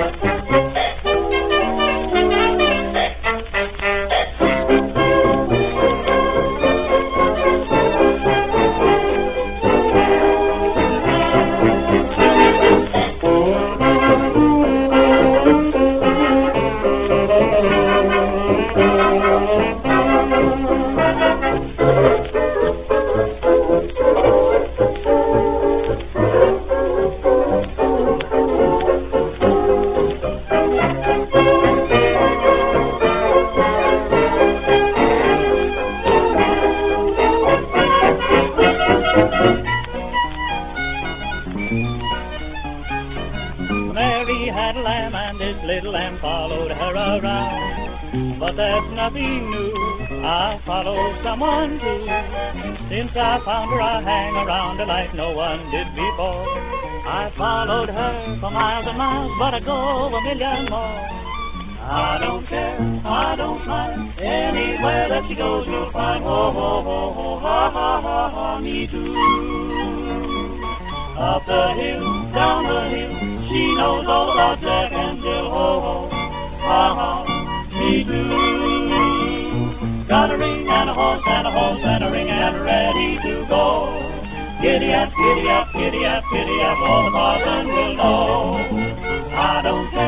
Mary had a lamb and this little lamb followed her around. But that's nothing new, I follow someone too. Since I found her I hang around her like no one did before. I followed her for miles and miles, but I go a million more. I don't care, I don't mind, anywhere that she goes you'll find. Ho, ho, ho, ho, ha, ha, ha, ha, me too. Up the hill, down the hill, she knows all about Jack and Jill. Ho, ho, ha, ha, me too. Got a ring and a horse and a horse and a ring and ready to go. Giddy up, giddy up, giddy up, giddy up, all the parson will know. I don't care.